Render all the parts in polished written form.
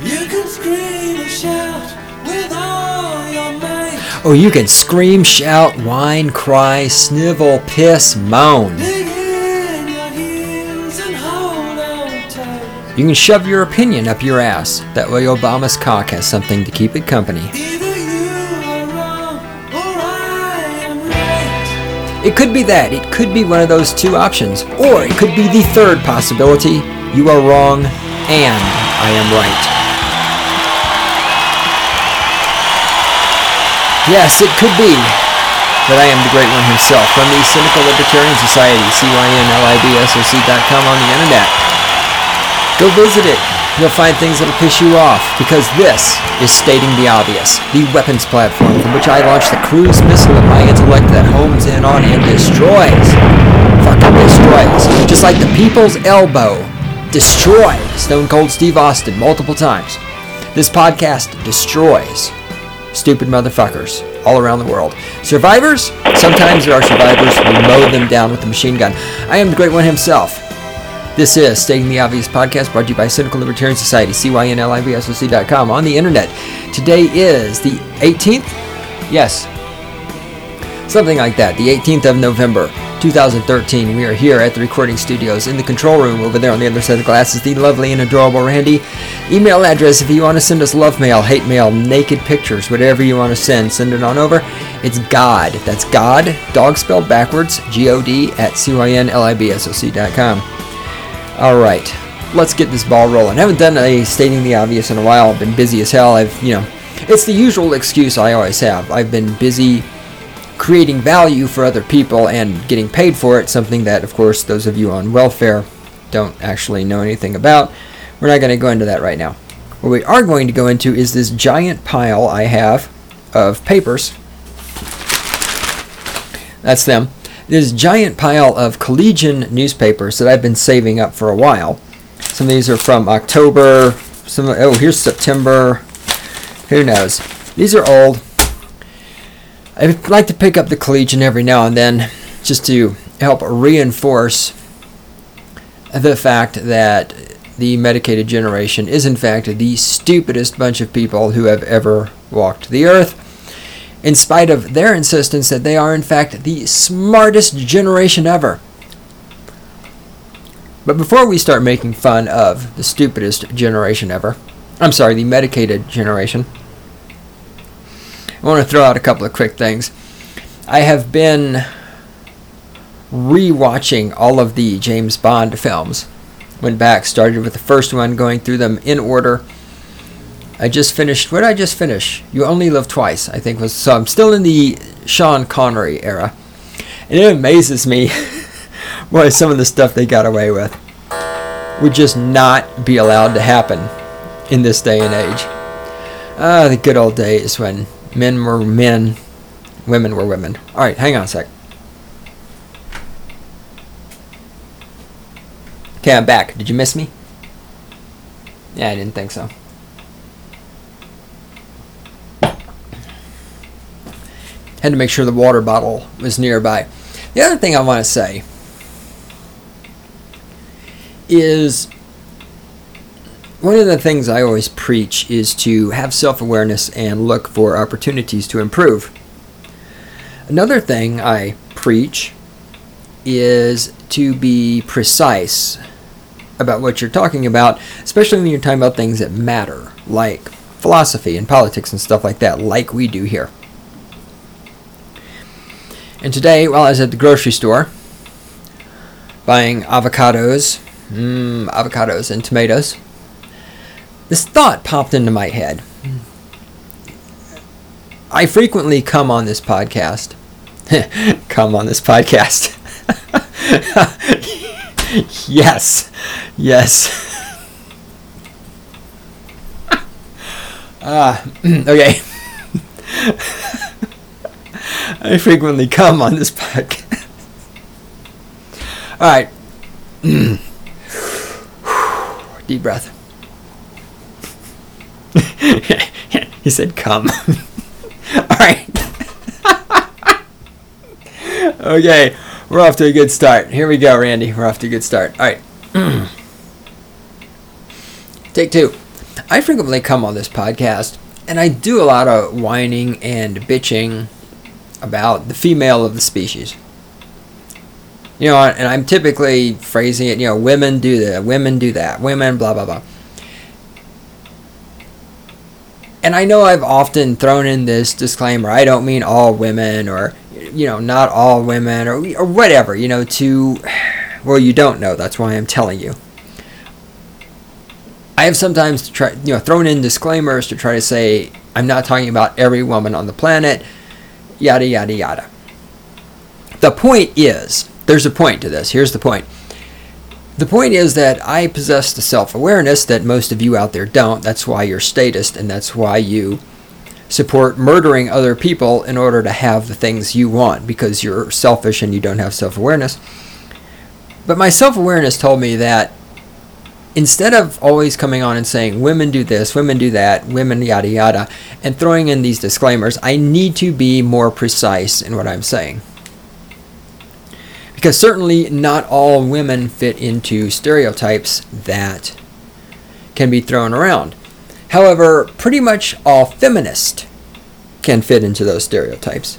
You can scream and shout with all your might. Oh, you can scream, shout, whine, cry, snivel, piss, moan. Dig in your heels and hold on tight. You can shove your opinion up your ass. That way Obama's cock has something to keep it company. Either you are wrong or I am right. It could be that. It could be one of those two options. Or it could be the third possibility. You are wrong and I am right. Yes, it could be that I am the great one himself from the Cynical Libertarian Society, CYNLIBSOC.com on the internet. Go visit it. You'll find things that'll piss you off, because this is Stating the Obvious, the weapons platform from which I launch the cruise missile of my intellect that homes in on and destroys. Fucking destroys. Just like the people's elbow destroyed Stone Cold Steve Austin multiple times. This podcast destroys stupid motherfuckers all around the world. Survivors? Sometimes there are survivors. We mow them down with a machine gun. I am the great one himself. This is Stating the Obvious podcast, brought to you by Cynical Libertarian Society, CYNLIBSOC.com on the internet. Today is the 18th? Yes. Something like that. The 18th of November, 2013. We are here at the recording studios in the control room. Over there on the other side of the glass is the lovely and adorable Randy. Email address if you want to send us love mail, hate mail, naked pictures, whatever you want to send it on over. It's God. That's God, dog spelled backwards, G-O-D, at CYNLIBSOC.com. All right, let's get this ball rolling. I haven't done a Stating the Obvious in a while. I've been busy as hell. It's the usual excuse I always have. I've been busy creating value for other people and getting paid for it, something that, of course, those of you on welfare don't actually know anything about. We're not going to go into that right now. What we are going to go into is this giant pile I have of papers. That's them. This giant pile of Collegian newspapers that I've been saving up for a while. Some of these are from October. Here's September. Who knows? These are old. I like to pick up the Collegian every now and then just to help reinforce the fact that the medicated generation is in fact the stupidest bunch of people who have ever walked the earth, in spite of their insistence that they are in fact the smartest generation ever. But before we start making fun of the stupidest generation ever, the medicated generation, I want to throw out a couple of quick things. I have been re-watching all of the James Bond films. Went back, started with the first one, going through them in order. I just finished, what did I just finish? You Only Live Twice, I think was, so I'm still in the Sean Connery era. And it amazes me what some of the stuff they got away with would just not be allowed to happen in this day and age. The good old days when men were men, women were women. Alright, hang on a sec. Okay, I'm back. Did you miss me? Yeah, I didn't think so. Had to make sure the water bottle was nearby. The other thing I want to say is one of the things I always preach is to have self-awareness and look for opportunities to improve. Another thing I preach is to be precise about what you're talking about, especially when you're talking about things that matter, like philosophy and politics and stuff like that, like we do here. And today, while I was at the grocery store buying avocados and tomatoes, this thought popped into my head. I frequently come on this podcast. Yes. Okay. I frequently come on this podcast. Alright. Deep breath. He said come. Alright. Okay. We're off to a good start. Here we go, Randy. We're off to a good start. Alright. Take two. I frequently come on this podcast and I do a lot of whining and bitching about the female of the species. You know, and I'm typically phrasing it, you know, women do that, women do that, women blah, blah, blah. And I know I've often thrown in this disclaimer, I don't mean all women, or, you know, not all women, or whatever, you know, well, you don't know, that's why I'm telling you. I have sometimes thrown in disclaimers to try to say, I'm not talking about every woman on the planet, yada, yada, yada. The point is, there's a point to this, here's the point. The point is that I possess the self-awareness that most of you out there don't. That's why you're statist, and that's why you support murdering other people in order to have the things you want, because you're selfish and you don't have self-awareness. But my self-awareness told me that instead of always coming on and saying, women do this, women do that, women yada yada, and throwing in these disclaimers, I need to be more precise in what I'm saying. Because certainly not all women fit into stereotypes that can be thrown around. However, pretty much all feminists can fit into those stereotypes.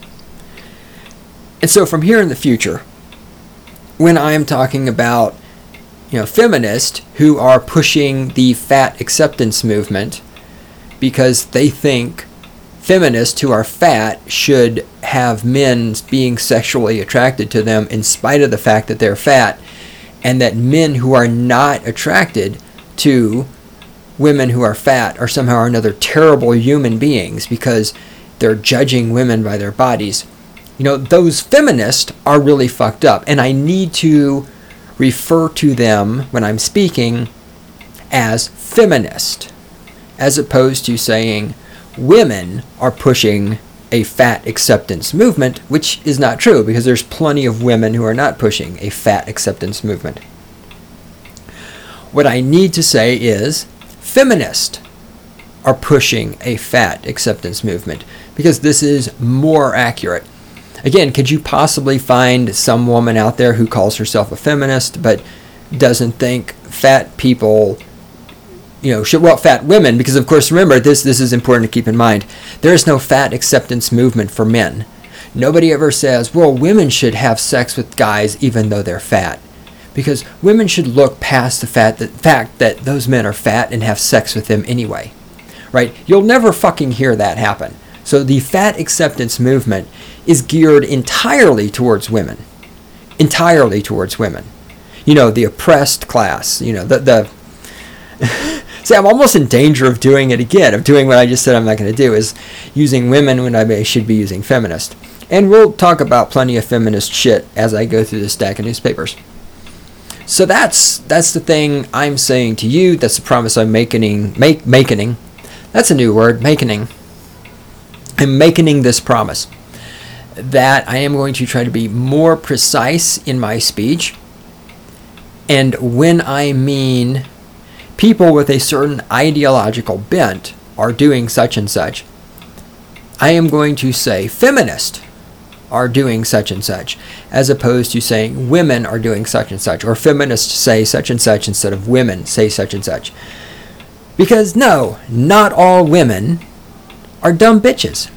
And so from here in the future, when I'm talking about, you know, feminists who are pushing the fat acceptance movement because they think feminists who are fat should have men being sexually attracted to them in spite of the fact that they're fat, and that men who are not attracted to women who are fat are somehow or another terrible human beings because they're judging women by their bodies. You know, those feminists are really fucked up, and I need to refer to them when I'm speaking as feminist, as opposed to saying women are pushing a fat acceptance movement, which is not true, because there's plenty of women who are not pushing a fat acceptance movement. What I need to say is feminists are pushing a fat acceptance movement, because this is more accurate. Again, could you possibly find some woman out there who calls herself a feminist but doesn't think fat people, you know, fat women, because of course, remember, this is important to keep in mind. There is no fat acceptance movement for men. Nobody ever says, well, women should have sex with guys even though they're fat. Because women should look past the fact that those men are fat and have sex with them anyway. Right? You'll never fucking hear that happen. So the fat acceptance movement is geared entirely towards women. Entirely towards women. You know, the oppressed class. You know, the See, I'm almost in danger of doing it again, of doing what I just said I'm not going to do, is using women when I should be using feminist. And we'll talk about plenty of feminist shit as I go through this stack of newspapers. So that's the thing I'm saying to you. That's the promise I'm making. That's a new word, making. I'm making this promise that I am going to try to be more precise in my speech. And when I mean people with a certain ideological bent are doing such and such, I am going to say feminists are doing such and such, as opposed to saying women are doing such and such, or feminists say such and such instead of women say such and such. Because no, not all women are dumb bitches.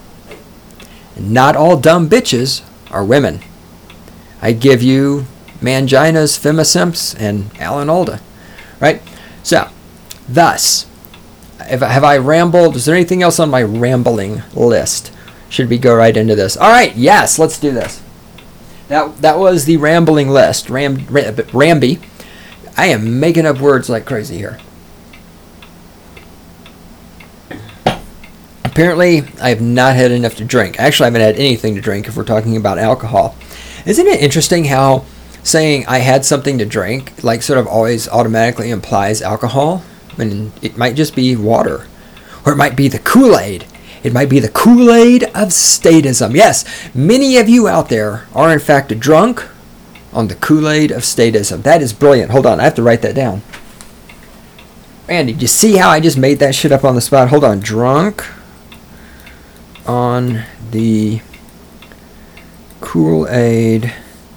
Not all dumb bitches are women. I give you Mangina's, Femisimps, and Alan Alda. Right? So, thus, have I rambled? Is there anything else on my rambling list? Should we go right into this? All right, yes, let's do this. That was the rambling list. Ramby. I am making up words like crazy here. Apparently, I have not had enough to drink. Actually, I haven't had anything to drink if we're talking about alcohol. Isn't it interesting how saying I had something to drink, like, sort of always automatically implies alcohol? I mean, it might just be water. Or it might be the Kool-Aid. It might be the Kool-Aid of statism. Yes, many of you out there are in fact drunk on the Kool-Aid of statism. That is brilliant. Hold on, I have to write that down. Randy, did you see how I just made that shit up on the spot? Hold on. Drunk on the Kool-Aid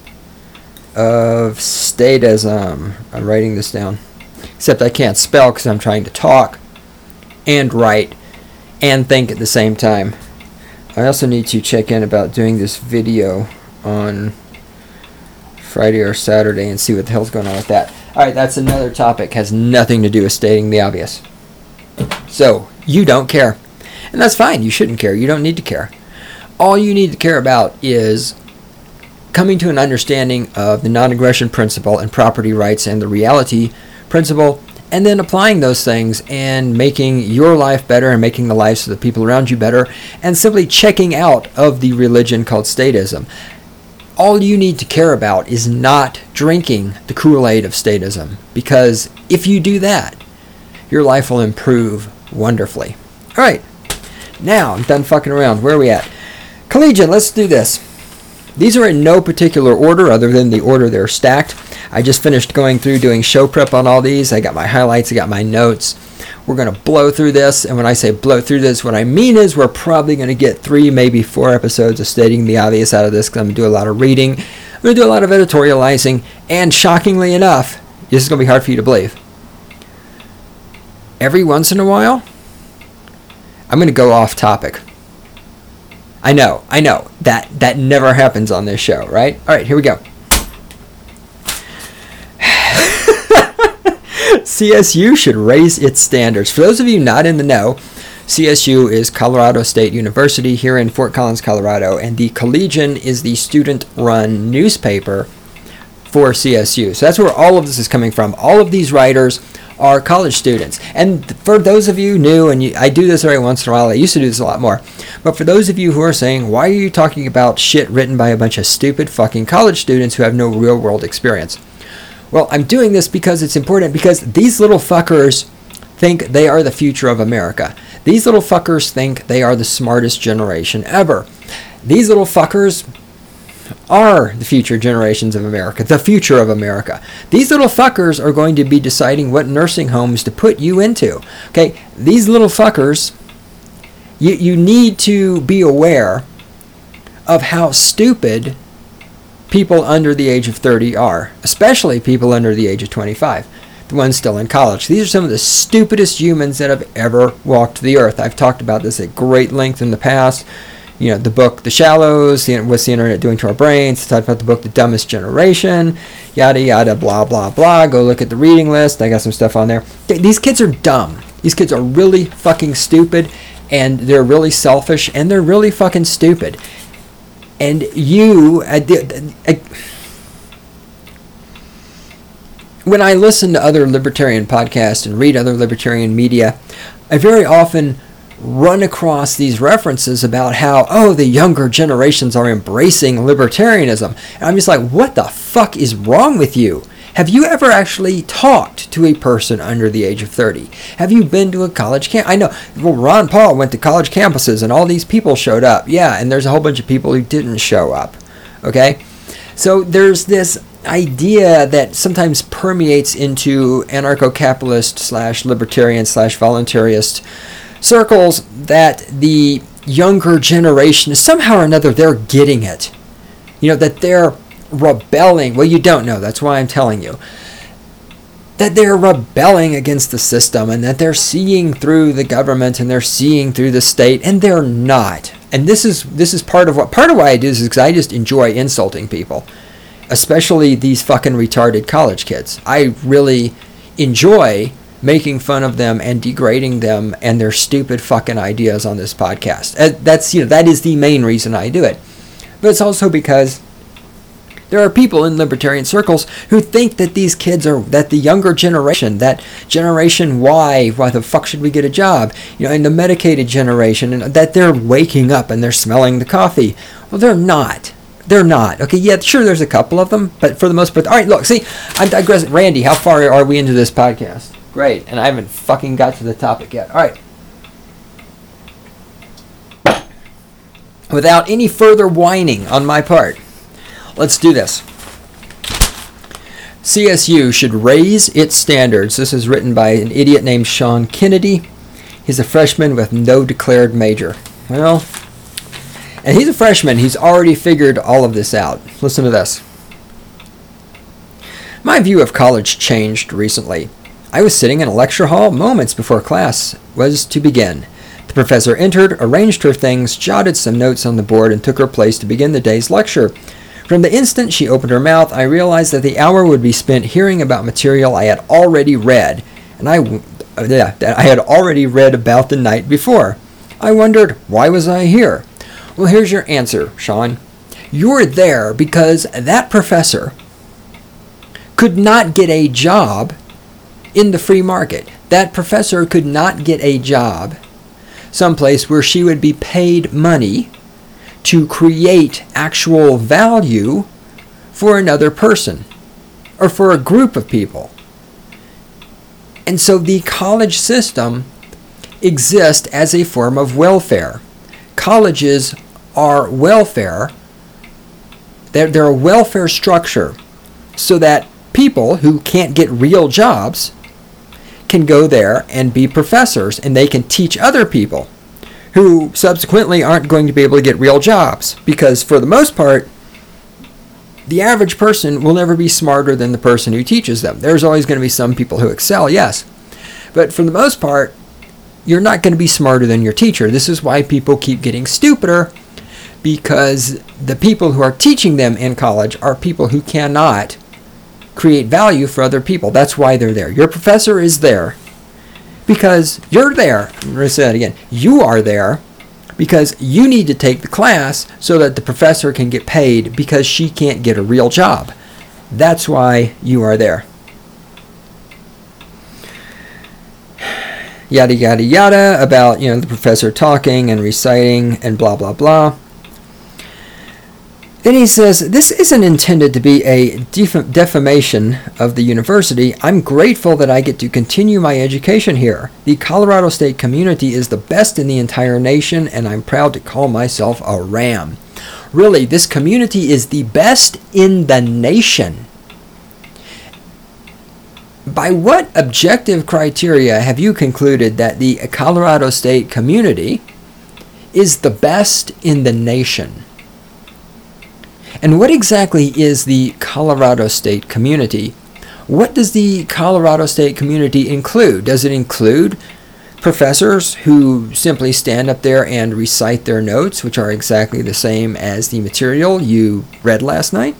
of statism. I'm writing this down. Except I can't spell because I'm trying to talk. and write and think at the same time. I also need to check in about doing this video on Friday or Saturday and see what the hell's going on with that. Alright, that's another topic. Has nothing to do with stating the obvious. So, you don't care. And that's fine. You shouldn't care. You don't need to care. All you need to care about is coming to an understanding of the non-aggression principle and property rights and the reality principle, and then applying those things and making your life better and making the lives of the people around you better, and simply checking out of the religion called statism. All you need to care about is not drinking the Kool-Aid of statism, because if you do that, your life will improve wonderfully. Alright, now I'm done fucking around. Where are we at? Collegiate, let's do this. These are in no particular order other than the order they're stacked. I just finished going through doing show prep on all these. I got my highlights, I got my notes. We're going to blow through this, and when I say blow through this, what I mean is we're probably going to get 3, maybe 4 episodes of stating the obvious out of this, because I'm going to do a lot of reading. I'm going to do a lot of editorializing, and shockingly enough, this is going to be hard for you to believe. Every once in a while, I'm going to go off topic. I know, that never happens on this show, right? All right, here we go. CSU should raise its standards. For those of you not in the know, CSU is Colorado State University here in Fort Collins, Colorado, and the Collegian is the student-run newspaper for CSU. So that's where all of this is coming from. All of these writers are college students. And for those of you new, and I do this every once in a while, I used to do this a lot more, but for those of you who are saying, why are you talking about shit written by a bunch of stupid fucking college students who have no real world experience? Well, I'm doing this because it's important, because these little fuckers think they are the future of America. These little fuckers think they are the smartest generation ever. These little fuckers are the future generations of America, the future of America. These little fuckers are going to be deciding what nursing homes to put you into. Okay, these little fuckers, you need to be aware of how stupid people under the age of 30 are, especially people under the age of 25, the ones still in college. These are some of the stupidest humans that have ever walked the earth. I've talked about this at great length in the past. You know, the book The Shallows, What's the Internet Doing to Our Brains, I talked about the book The Dumbest Generation, yada yada, blah blah blah. Go look at the reading list. I got some stuff on there. These kids are dumb. These kids are really fucking stupid, and they're really selfish, and they're really fucking stupid. And you, when I listen to other libertarian podcasts and read other libertarian media, I very often run across these references about how, oh, the younger generations are embracing libertarianism. And I'm just like, what the fuck is wrong with you? Have you ever actually talked to a person under the age of 30? Have you been to a college camp? I know, well, Ron Paul went to college campuses and all these people showed up. Yeah, and there's a whole bunch of people who didn't show up. Okay? So there's this idea that sometimes permeates into anarcho-capitalist / libertarian / voluntarist circles that the younger generation, somehow or another, they're getting it. You know, that they're rebelling. Well, you don't know. That's why I'm telling you. That they're rebelling against the system, and that they're seeing through the government, and they're seeing through the state, and they're not. And this is part of why I do this, is because I just enjoy insulting people, especially these fucking retarded college kids. I really enjoy making fun of them and degrading them and their stupid fucking ideas on this podcast. That is the main reason I do it. But it's also because there are people in libertarian circles who think that these kids are, that the younger generation, that Generation Y, why the fuck should we get a job? You know, and the medicated generation, and that they're waking up and they're smelling the coffee. Well, they're not. They're not. Okay, yeah, sure, there's a couple of them, but for the most part, all right, look, see, I'm digressing. Randy, how far are we into this podcast? Great, and I haven't fucking got to the topic yet. All right. Without any further whining on my part, let's do this. CSU should raise its standards. This is written by an idiot named Sean Kennedy. He's a freshman with no declared major. Well, and he's a freshman. He's already figured all of this out. Listen to this. My view of college changed recently. I was sitting in a lecture hall moments before class was to begin. The professor entered, arranged her things, jotted some notes on the board, and took her place to begin the day's lecture. From the instant she opened her mouth, I realized that the hour would be spent hearing about material I had already read, and that I had already read about the night before. I wondered, why was I here? Well, here's your answer, Sean. You're there because that professor could not get a job in the free market. That professor could not get a job someplace where she would be paid money to create actual value for another person or for a group of people. And so the college system exists as a form of welfare. Colleges are welfare. They're a welfare structure so that people who can't get real jobs can go there and be professors, and they can teach other people who subsequently aren't going to be able to get real jobs, because for the most part, the average person will never be smarter than the person who teaches them. There's always going to be some people who excel, yes, but for the most part, you're not going to be smarter than your teacher. This is why people keep getting stupider, because the people who are teaching them in college are people who cannot create value for other people. That's why they're there. Your professor is there because you're there. I'm going to say that again. You are there because you need to take the class so that the professor can get paid because she can't get a real job. That's why you are there. Yada, yada, yada about, the professor talking and reciting and blah, blah, blah. Then he says, this isn't intended to be a defamation of the university. I'm grateful that I get to continue my education here. The Colorado State community is the best in the entire nation, and I'm proud to call myself a Ram. Really, this community is the best in the nation. By what objective criteria have you concluded that the Colorado State community is the best in the nation? And what exactly is the Colorado State community? What does the Colorado State community include? Does it include professors who simply stand up there and recite their notes, which are exactly the same as the material you read last night?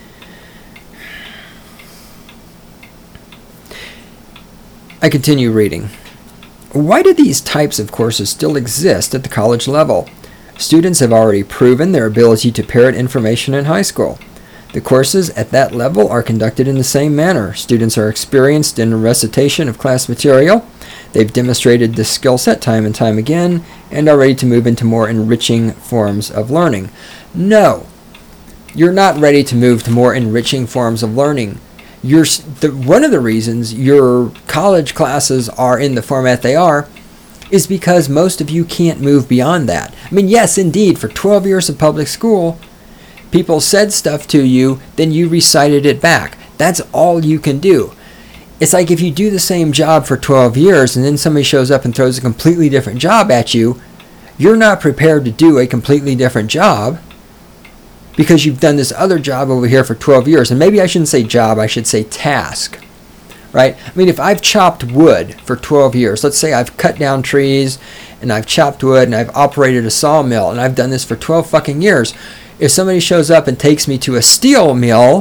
I continue reading. Why do these types of courses still exist at the college level? Students have already proven their ability to parrot information in high school. The courses at that level are conducted in the same manner. Students are experienced in recitation of class material. They've demonstrated this skill set time and time again and are ready to move into more enriching forms of learning. No, you're not ready to move to more enriching forms of learning. One of the reasons your college classes are in the format they are is because most of you can't move beyond that. I mean, yes, indeed, for 12 years of public school, people said stuff to you, then you recited it back. That's all you can do. It's like if you do the same job for 12 years and then somebody shows up and throws a completely different job at you, you're not prepared to do a completely different job because you've done this other job over here for 12 years. And maybe I shouldn't say job, I should say task. Right? I mean, if I've chopped wood for 12 years, let's say I've cut down trees and I've chopped wood and I've operated a sawmill and I've done this for 12 fucking years. If somebody shows up and takes me to a steel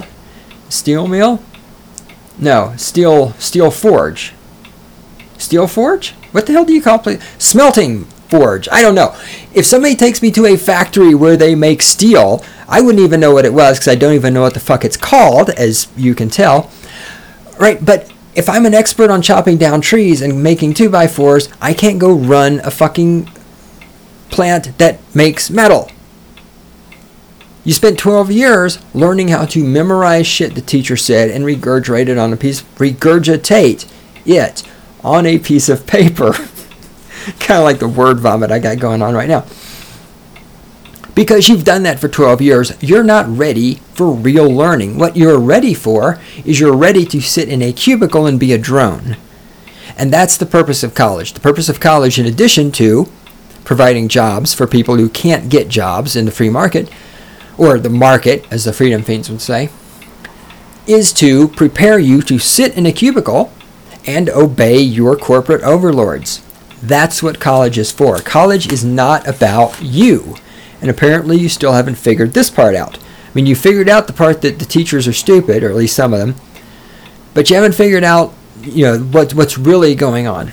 forge. Steel forge? What the hell do you call it? Smelting forge. I don't know. If somebody takes me to a factory where they make steel, I wouldn't even know what it was because I don't even know what the fuck it's called, as you can tell. Right? But if I'm an expert on chopping down trees and making 2x4s, I can't go run a fucking plant that makes metal. You spent 12 years learning how to memorize shit the teacher said and regurgitate it on a piece of paper. Kind of like the word vomit I got going on right now. Because you've done that for 12 years, you're not ready for real learning. What you're ready for is you're ready to sit in a cubicle and be a drone. And that's the purpose of college. The purpose of college, in addition to providing jobs for people who can't get jobs in the free market, or the market, as the Freedom Fiends would say, is to prepare you to sit in a cubicle and obey your corporate overlords. That's what college is for. College is not about you. And apparently you still haven't figured this part out. I mean, you figured out the part that the teachers are stupid, or at least some of them, but you haven't figured out, what's really going on.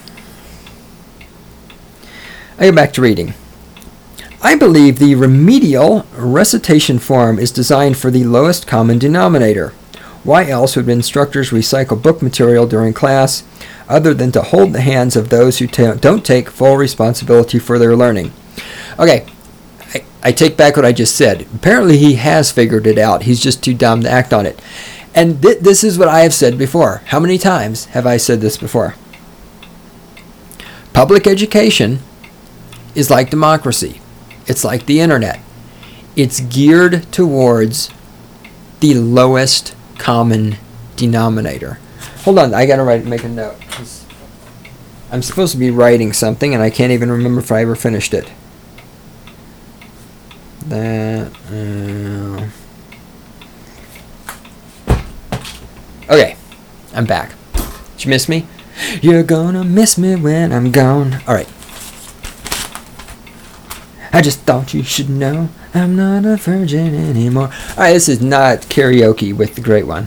I go back to reading. I believe the remedial recitation form is designed for the lowest common denominator. Why else would instructors recycle book material during class other than to hold the hands of those who don't take full responsibility for their learning? Okay, I take back what I just said. Apparently he has figured it out. He's just too dumb to act on it. And this is what I have said before. How many times have I said this before? Public education is like democracy. It's like the internet. It's geared towards the lowest common denominator. Hold on, I gotta make a note. I'm supposed to be writing something and I can't even remember if I ever finished it. Okay, I'm back. Did you miss me? You're gonna miss me when I'm gone. Alright. I just thought you should know I'm not a virgin anymore. Alright, this is not karaoke with the Great One.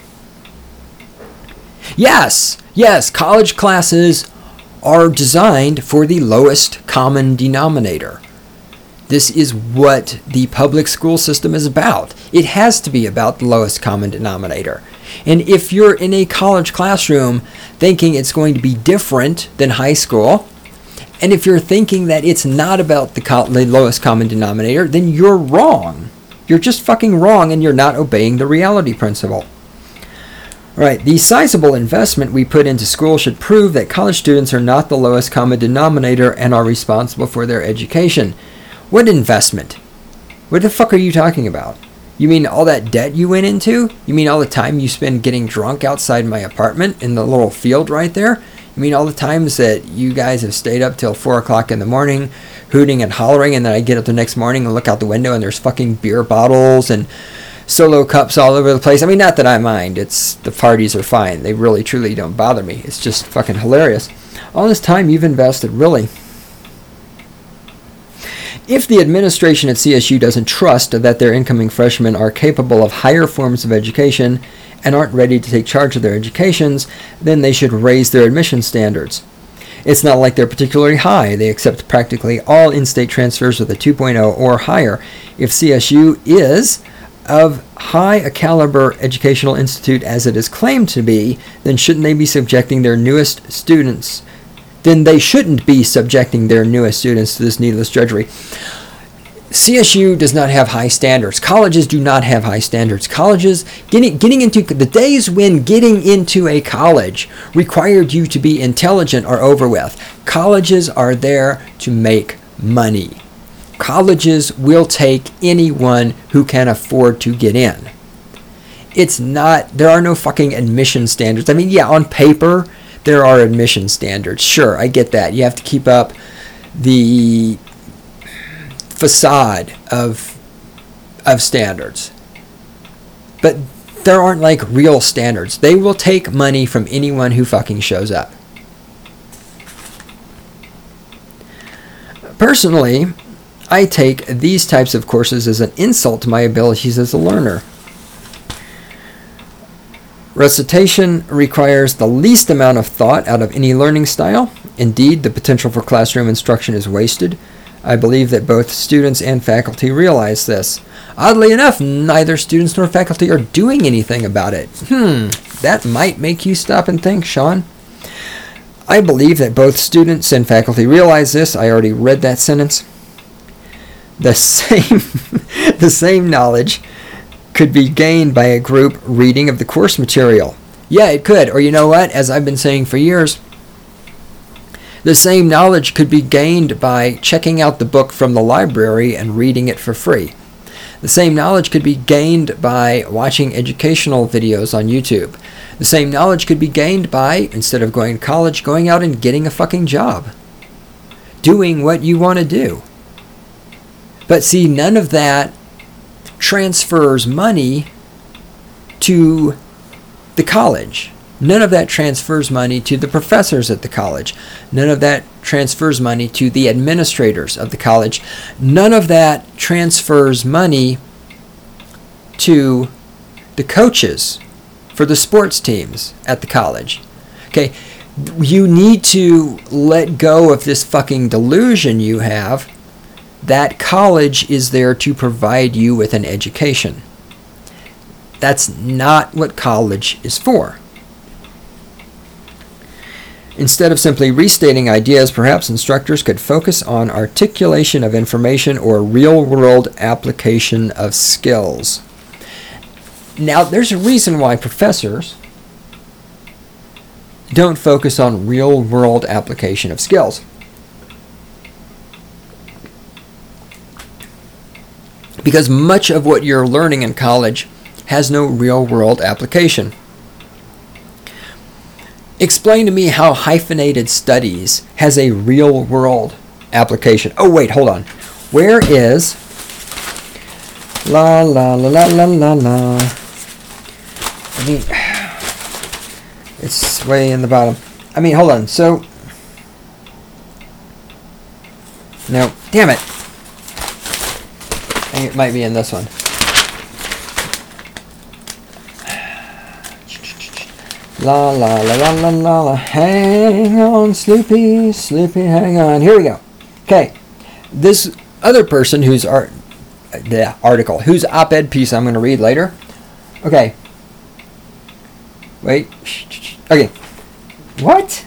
Yes, college classes are designed for the lowest common denominator. This is what the public school system is about. It has to be about the lowest common denominator. And if you're in a college classroom thinking it's going to be different than high school, and if you're thinking that it's not about the lowest common denominator, then you're wrong. You're just fucking wrong, and you're not obeying the reality principle. Right, the sizable investment we put into school should prove that college students are not the lowest common denominator and are responsible for their education. What investment? What the fuck are you talking about? You mean all that debt you went into? You mean all the time you spend getting drunk outside my apartment in the little field right there? You mean all the times that you guys have stayed up till 4 o'clock in the morning, hooting and hollering, and then I get up the next morning and look out the window and there's fucking beer bottles and Solo cups all over the place? I mean, not that I mind. The parties are fine. They really, truly don't bother me. It's just fucking hilarious. All this time you've invested, really. If the administration at CSU doesn't trust that their incoming freshmen are capable of higher forms of education and aren't ready to take charge of their educations, then they should raise their admission standards. It's not like they're particularly high. They accept practically all in-state transfers with a 2.0 or higher. If CSU is of high a caliber educational institute as it is claimed to be, then shouldn't they be subjecting their newest students then they shouldn't be subjecting their newest students to this needless drudgery. CSU does not have high standards. Colleges do not have high standards. Colleges, getting into the days when getting into a college required you to be intelligent are over with. Colleges are there to make money. Colleges will take anyone who can afford to get in. There are no fucking admission standards. I mean, yeah, on paper, there are admission standards. Sure, I get that. You have to keep up the facade of standards. But there aren't like real standards. They will take money from anyone who fucking shows up. Personally, I take these types of courses as an insult to my abilities as a learner. Recitation requires the least amount of thought out of any learning style. Indeed, the potential for classroom instruction is wasted. I believe that both students and faculty realize this. Oddly enough, neither students nor faculty are doing anything about it. That might make you stop and think, Sean. I believe that both students and faculty realize this. I already read that sentence. The same knowledge could be gained by a group reading of the course material. Yeah, it could. Or you know what? As I've been saying for years, the same knowledge could be gained by checking out the book from the library and reading it for free. The same knowledge could be gained by watching educational videos on YouTube. The same knowledge could be gained by, instead of going to college, going out and getting a fucking job. Doing what you want to do. But see, none of that transfers money to the college. None of that transfers money to the professors at the college. None of that transfers money to the administrators of the college. None of that transfers money to the coaches for the sports teams at the college. Okay, you need to let go of this fucking delusion you have that college is there to provide you with an education. That's not what college is for. Instead of simply restating ideas, perhaps instructors could focus on articulation of information or real-world application of skills. Now, there's a reason why professors don't focus on real-world application of skills. Because much of what you're learning in college has no real-world application. Explain to me how hyphenated studies has a real-world application. Oh, wait, hold on. Where is... La, la, la, la, la, la, la. I mean... It's way in the bottom. I mean, hold on. So... No. Damn it. I think it might be in this one. La la la la la la la. Hang on, Sloopy, Sloopy, hang on. Here we go. Okay, this other person whose article, whose op-ed piece I'm going to read later. Okay. Wait. Okay. What?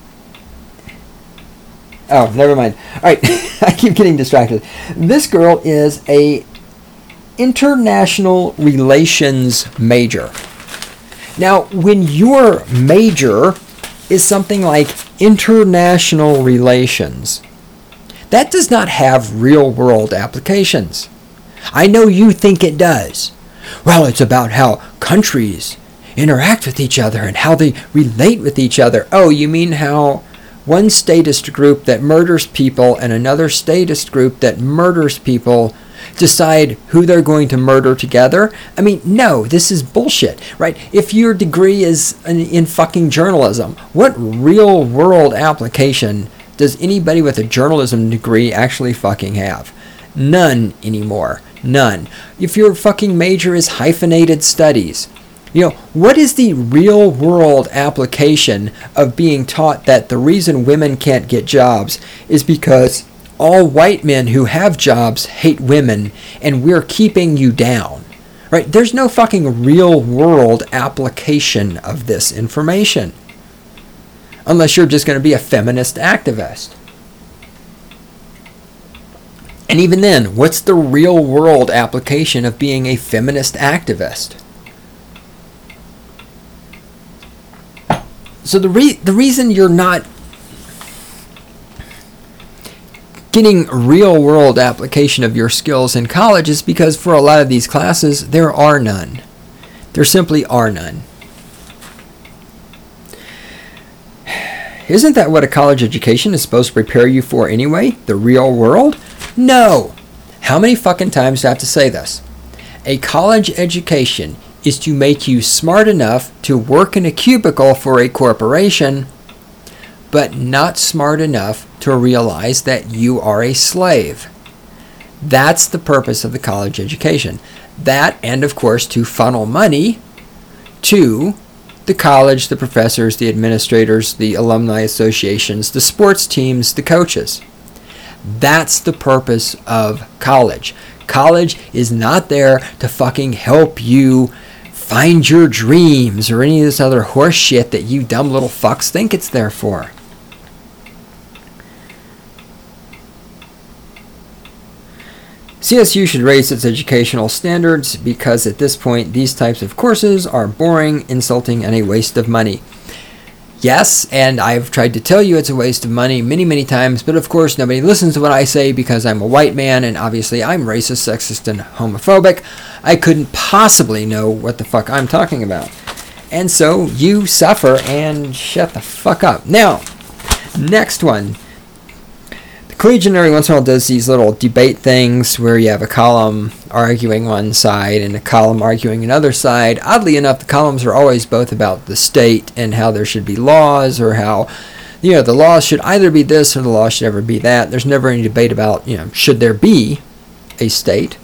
Oh, never mind. All right, I keep getting distracted. This girl is a international relations major. Now, when your major is something like international relations, that does not have real-world applications. I know you think it does. Well, it's about how countries interact with each other and how they relate with each other. Oh, you mean how one statist group that murders people and another statist group that murders people decide who they're going to murder together? I mean, no, this is bullshit, right? If your degree is in fucking journalism, what real world application does anybody with a journalism degree actually fucking have? None anymore. None. If your fucking major is hyphenated studies, you know, what is the real world application of being taught that the reason women can't get jobs is because all white men who have jobs hate women and we're keeping you down, right? There's no fucking real world application of this information. Unless you're just going to be a feminist activist. And even then, what's the real world application of being a feminist activist? So the reason you're not getting real world application of your skills in college is because for a lot of these classes, there are none. There simply are none. Isn't that what a college education is supposed to prepare you for anyway? The real world? No. How many fucking times do I have to say this? A college education is to make you smart enough to work in a cubicle for a corporation, but not smart enough to realize that you are a slave. That's the purpose of the college education. That, and of course, to funnel money to the college, the professors, the administrators, the alumni associations, the sports teams, the coaches. That's the purpose of college. College is not there to fucking help you find your dreams or any of this other horse shit that you dumb little fucks think it's there for. CSU should raise its educational standards because at this point these types of courses are boring, insulting, and a waste of money. Yes, and I've tried to tell you it's a waste of money many, many times, but of course nobody listens to what I say because I'm a white man and obviously I'm racist, sexist, and homophobic. I couldn't possibly know what the fuck I'm talking about. And so you suffer and shut the fuck up. Now, next one. The Collegian every once in a while does these little debate things where you have a column arguing one side and a column arguing another side. Oddly enough, the columns are always both about the state and how there should be laws, or how, the laws should either be this or the law should never be that. There's never any debate about, should there be a state.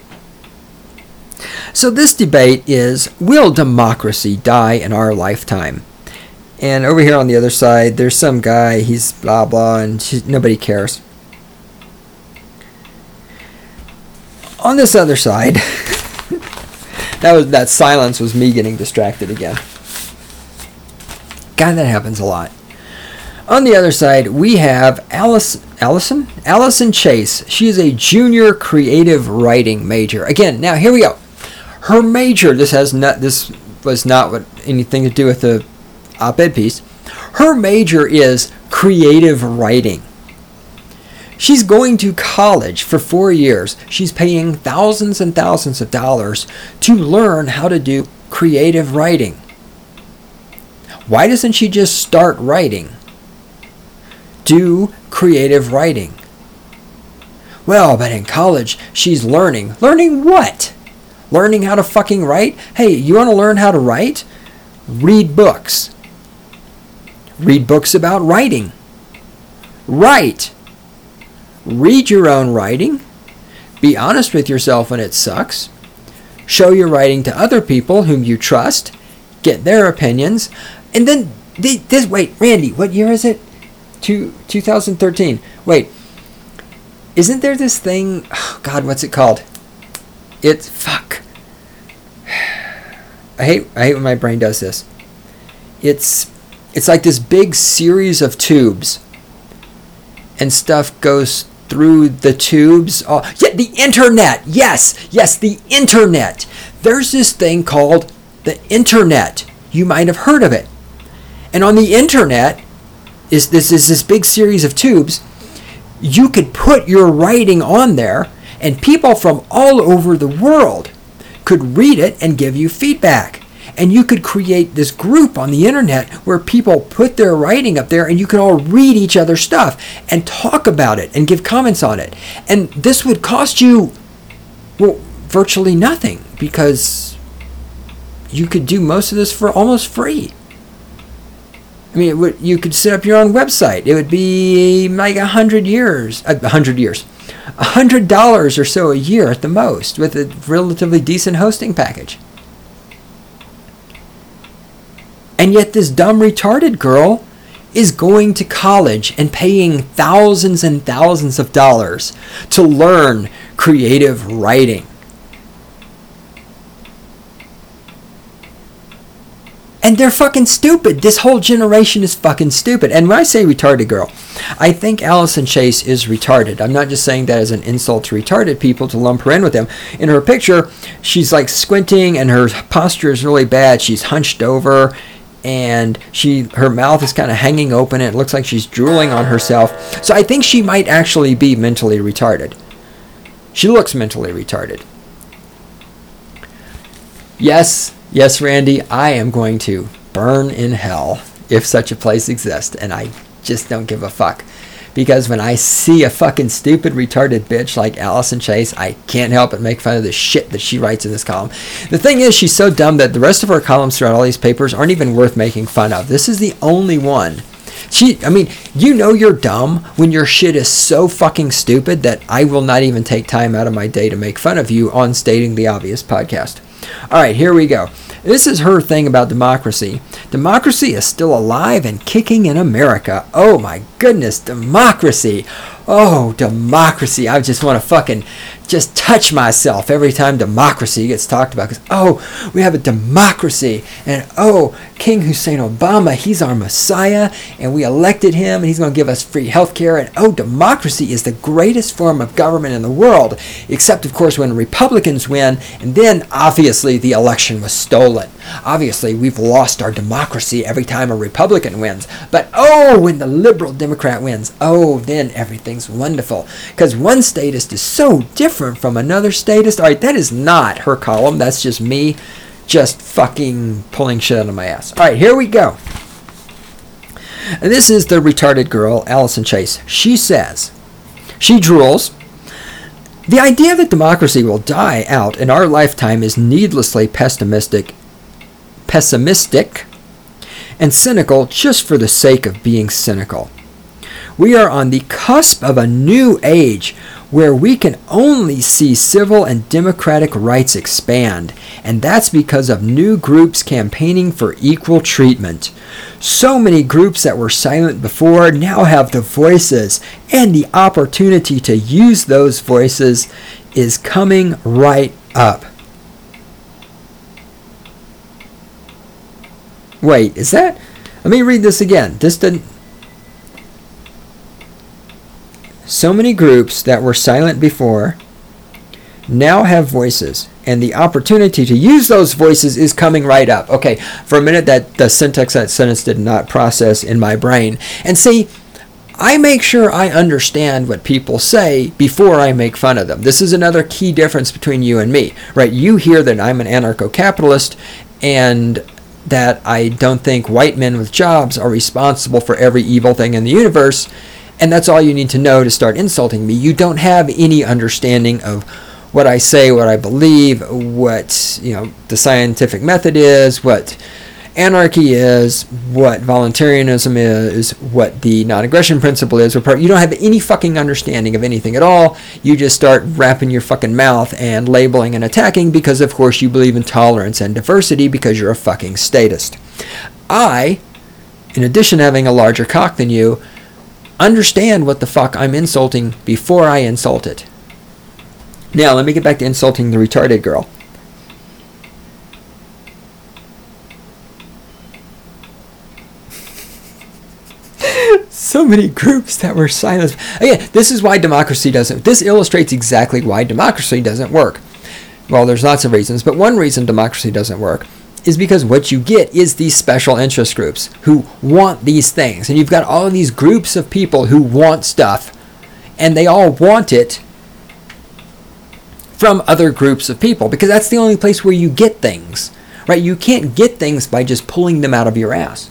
So this debate is, will democracy die in our lifetime? And over here on the other side, there's some guy, he's blah blah, and nobody cares. On this other side, that silence was me getting distracted again. God, that happens a lot. On the other side, we have Allison Chase. She is a junior creative writing major. Again, now here we go. Her major, this was not what anything to do with the op-ed piece. Her major is creative writing. She's going to college for 4 years. She's paying thousands and thousands of dollars to learn how to do creative writing. Why doesn't she just start writing? Do creative writing. Well, but in college, she's learning. Learning what? Learning how to fucking write? Hey, you want to learn how to write? Read books. Read books about writing. Write. Read your own writing. Be honest with yourself when it sucks. Show your writing to other people whom you trust. Get their opinions. And then, wait, Randy, what year is it? 2013. Wait, isn't there this thing? Oh God, what's it called? Fuck. I hate when my brain does this. It's like this big series of tubes, and stuff goes through the tubes. Oh, yeah, the internet. Yes, the internet. There's this thing called the internet. You might have heard of it. And on the internet is this big series of tubes. You could put your writing on there, and people from all over the world could read it and give you feedback. And you could create this group on the internet where people put their writing up there, and you could all read each other's stuff and talk about it and give comments on it. And this would cost you, well, virtually nothing, because you could do most of this for almost free. I mean, you could set up your own website. It would be like $100 or so a year at the most, with a relatively decent hosting package. And yet this dumb retarded girl is going to college and paying thousands and thousands of dollars to learn creative writing. And they're fucking stupid. This whole generation is fucking stupid. And when I say retarded girl, I think Allison Chase is retarded. I'm not just saying that as an insult to retarded people to lump her in with them. In her picture, she's like squinting and her posture is really bad. She's hunched over and her mouth is kind of hanging open and it looks like she's drooling on herself. So I think she might actually be mentally retarded. She looks mentally retarded. Yes, Randy, I am going to burn in hell if such a place exists, and I just don't give a fuck. Because when I see a fucking stupid, retarded bitch like Allison Chase, I can't help but make fun of the shit that she writes in this column. The thing is, she's so dumb that the rest of her columns throughout all these papers aren't even worth making fun of. This is the only one. You're dumb when your shit is so fucking stupid that I will not even take time out of my day to make fun of you on Stating the Obvious podcast. All right, here we go. This is her thing about democracy. Democracy is still alive and kicking in America. Oh my goodness, democracy. Oh, democracy. I just want to fucking just touch myself every time democracy gets talked about. Because, we have a democracy. And, King Hussein Obama, he's our Messiah. And we elected him. And he's going to give us free health care. And, democracy is the greatest form of government in the world. Except, of course, when Republicans win. And then, obviously, the election was stolen. Obviously, we've lost our democracy every time a Republican wins. But, when the liberal Democrat wins, then everything's wonderful. Because one statist is so different from another statist. All right, that is not her column. That's just me just fucking pulling shit out of my ass. All right, here we go. And this is the retarded girl, Allison Chase. She says, She drools. The idea that democracy will die out in our lifetime is needlessly pessimistic, and cynical just for the sake of being cynical. We are on the cusp of a new age where we can only see civil and democratic rights expand, and that's because of new groups campaigning for equal treatment. So many groups that were silent before now have the voices, and the opportunity to use those voices is coming right up. Wait, is that? Let me read this again. This didn't. So many groups that were silent before now have voices, and the opportunity to use those voices is coming right up. Okay, for a minute that the syntax of that sentence did not process in my brain. And see, I make sure I understand what people say before I make fun of them. This is another key difference between you and me, right? You hear that I'm an anarcho-capitalist and that I don't think white men with jobs are responsible for every evil thing in the universe, and that's all you need to know to start insulting me. You don't have any understanding of what I say, what I believe, what the scientific method is, what anarchy is, what voluntarism is, what the non-aggression principle is. You don't have any fucking understanding of anything at all. You just start wrapping your fucking mouth and labeling and attacking because, of course, you believe in tolerance and diversity because you're a fucking statist. I, in addition to having a larger cock than you, understand what the fuck I'm insulting before I insult it. Now, let me get back to insulting the retarded girl. So many groups that were silent. Again, this is why democracy doesn't. This illustrates exactly why democracy doesn't work. Well, there's lots of reasons, but one reason democracy doesn't work is because what you get is these special interest groups who want these things. And you've got all of these groups of people who want stuff, and they all want it from other groups of people because that's the only place where you get things, right? You can't get things by just pulling them out of your ass.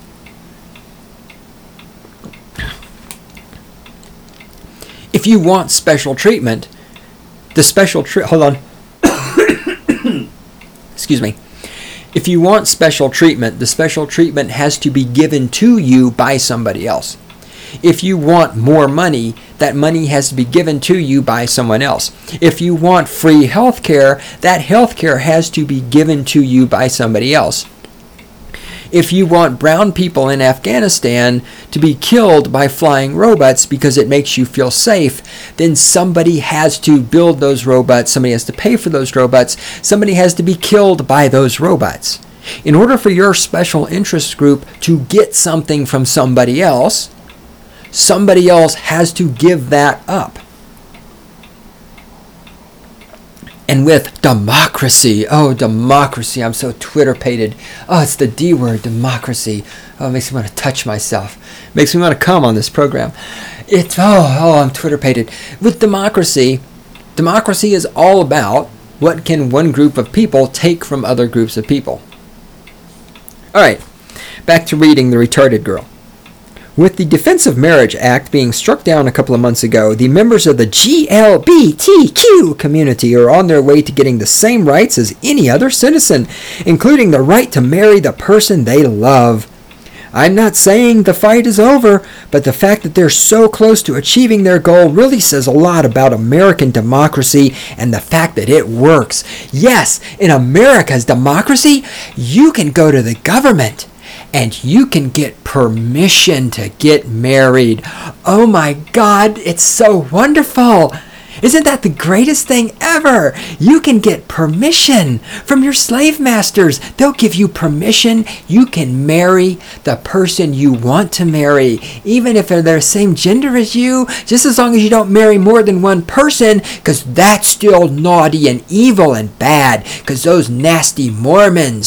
If you want special treatment, hold on. Excuse me. If you want special treatment, the special treatment has to be given to you by somebody else. If you want more money, that money has to be given to you by someone else. If you want free health care, that health care has to be given to you by somebody else. If you want brown people in Afghanistan to be killed by flying robots because it makes you feel safe, then somebody has to build those robots, somebody has to pay for those robots, somebody has to be killed by those robots. In order for your special interest group to get something from somebody else has to give that up. And with democracy, democracy, I'm so Twitter-pated. It's the D word, democracy. It makes me want to touch myself. Makes me want to come on this program. I'm Twitter-pated. With democracy is all about what can one group of people take from other groups of people. All right, back to reading The Retarded Girl. With the Defense of Marriage Act being struck down a couple of months ago, the members of the GLBTQ community are on their way to getting the same rights as any other citizen, including the right to marry the person they love. I'm not saying the fight is over, but the fact that they're so close to achieving their goal really says a lot about American democracy and the fact that it works. Yes, in America's democracy, you can go to the government and you can get permission to get married. Oh my God, it's so wonderful. Isn't that the greatest thing ever? You can get permission from your slave masters. They'll give you permission. You can marry the person you want to marry, even if they're the same gender as you, just as long as you don't marry more than one person, because that's still naughty and evil and bad, because those nasty Mormons,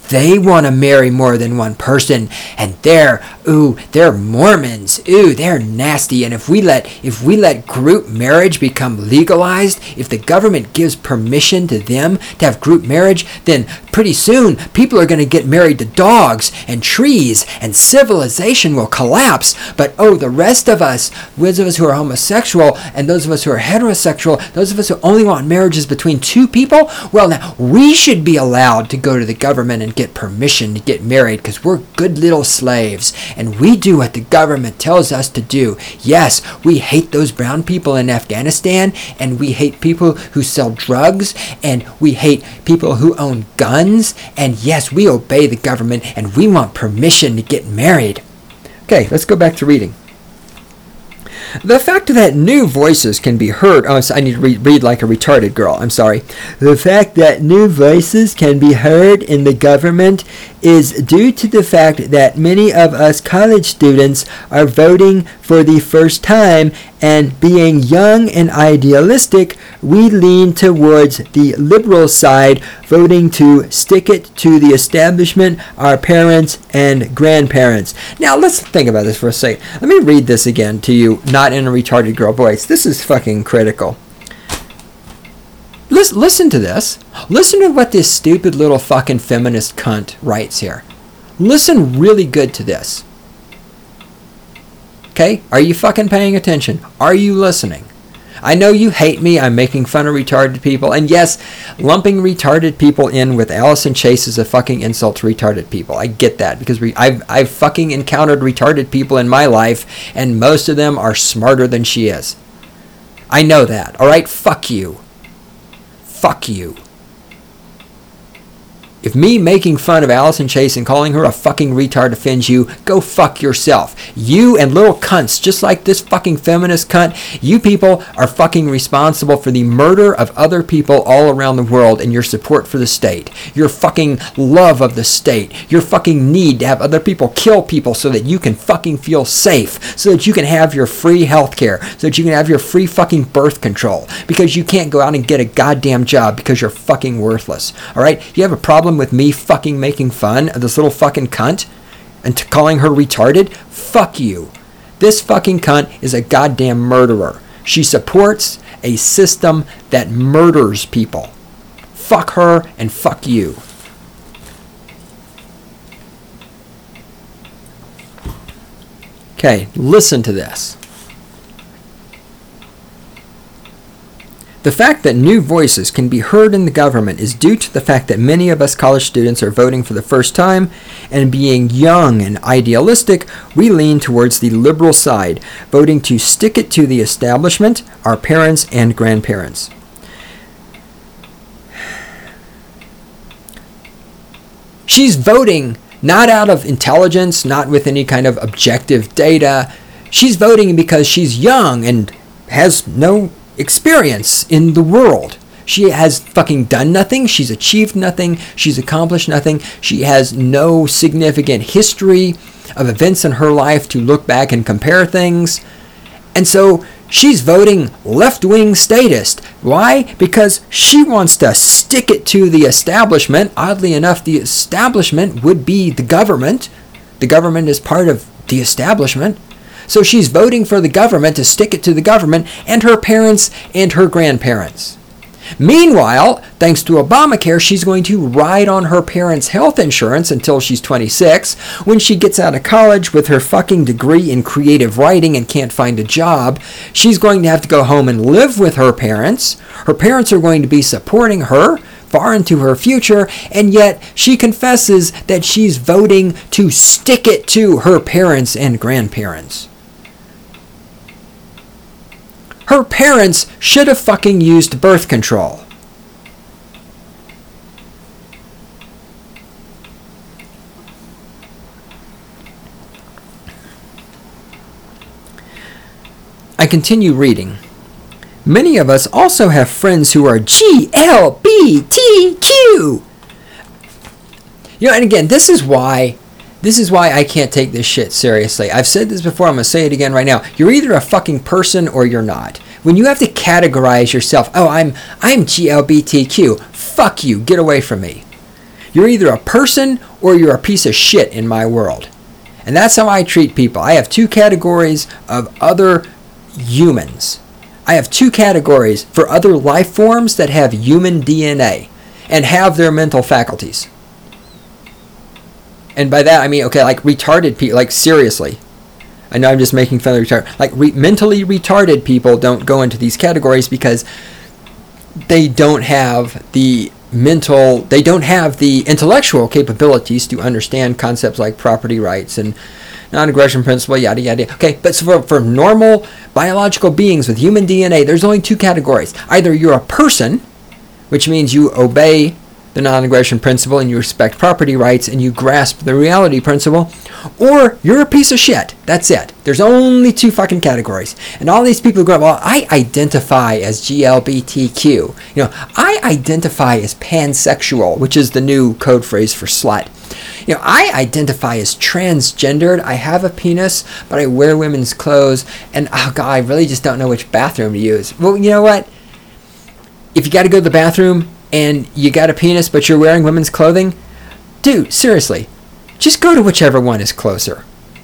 They want to marry more than one person, and they're Mormons. Ooh, they're nasty. And if we let group marriage become legalized, if the government gives permission to them to have group marriage, then pretty soon people are going to get married to dogs and trees, and civilization will collapse. But the rest of us, those of us who are homosexual and those of us who are heterosexual, those of us who only want marriages between two people, well, now we should be allowed to go to the government and get permission to get married because we're good little slaves and we do what the government tells us to do. Yes, we hate those brown people in Afghanistan, and we hate people who sell drugs, and we hate people who own guns, and yes, we obey the government and we want permission to get married. Okay, let's go back to reading. The fact that new voices can be heard... I need to read like a retarded girl. I'm sorry. The fact that new voices can be heard in the government is due to the fact that many of us college students are voting for the first time, and being young and idealistic, we lean towards the liberal side, voting to stick it to the establishment, our parents and grandparents. Now, let's think about this for a second. Let me read this again to you, not in a retarded girl voice. This is fucking critical. Listen to this. Listen to what this stupid little fucking feminist cunt writes here. Listen really good to this. Okay? Are you fucking paying attention? Are you listening? I know you hate me. I'm making fun of retarded people. And yes, lumping retarded people in with Allison Chase is a fucking insult to retarded people. I get that because I've fucking encountered retarded people in my life, and most of them are smarter than she is. I know that. All right? Fuck you. Fuck you. If me making fun of Allison Chase and calling her a fucking retard offends you, go fuck yourself. You and little cunts just like this fucking feminist cunt, you people are fucking responsible for the murder of other people all around the world and your support for the state. Your fucking love of the state. Your fucking need to have other people kill people so that you can fucking feel safe. So that you can have your free health care. So that you can have your free fucking birth control. Because you can't go out and get a goddamn job because you're fucking worthless. Alright? You have a problem with me fucking making fun of this little fucking cunt and calling her retarded? Fuck you. This fucking cunt is a goddamn murderer. She supports a system that murders people. Fuck her and fuck you. Okay, listen to this. The fact that new voices can be heard in the government is due to the fact that many of us college students are voting for the first time, and being young and idealistic, we lean towards the liberal side, voting to stick it to the establishment, our parents and grandparents. She's voting not out of intelligence, not with any kind of objective data. She's voting because she's young and has no experience in the world. She has fucking done nothing. She's achieved nothing. She's accomplished nothing. She has no significant history of events in her life to look back and compare things. And so she's voting left-wing statist. Why? Because she wants to stick it to the establishment. Oddly enough, the establishment would be the government. The government is part of the establishment. So she's voting for the government to stick it to the government and her parents and her grandparents. Meanwhile, thanks to Obamacare, she's going to ride on her parents' health insurance until she's 26. When she gets out of college with her fucking degree in creative writing and can't find a job, she's going to have to go home and live with her parents. Her parents are going to be supporting her far into her future, and yet she confesses that she's voting to stick it to her parents and grandparents. Her parents should have fucking used birth control. I continue reading. Many of us also have friends who are GLBTQ. And again, this is why I can't take this shit seriously. I've said this before, I'm going to say it again right now. You're either a fucking person or you're not. When you have to categorize yourself, I'm GLBTQ, fuck you, get away from me. You're either a person or you're a piece of shit in my world. And that's how I treat people. I have two categories of other humans. I have two categories for other life forms that have human DNA and have their mental faculties. And by that I mean, okay, like retarded people, like seriously. I know I'm just making fun of retarded. Like mentally retarded people don't go into these categories because they don't have the intellectual capabilities to understand concepts like property rights and non-aggression principle, yada yada. Okay, but so for normal biological beings with human DNA, there's only two categories. Either you're a person, which means you obey the non-aggression principle and you respect property rights and you grasp the reality principle, or you're a piece of shit. That's it. There's only two fucking categories. And all these people go, well, I identify as GLBTQ. I identify as pansexual, which is the new code phrase for slut. I identify as transgendered. I have a penis, but I wear women's clothes. And, oh, God, I really just don't know which bathroom to use. Well, you know what? If you got to go to the bathroom and you got a penis, but you're wearing women's clothing, dude, seriously, just go to whichever one is closer.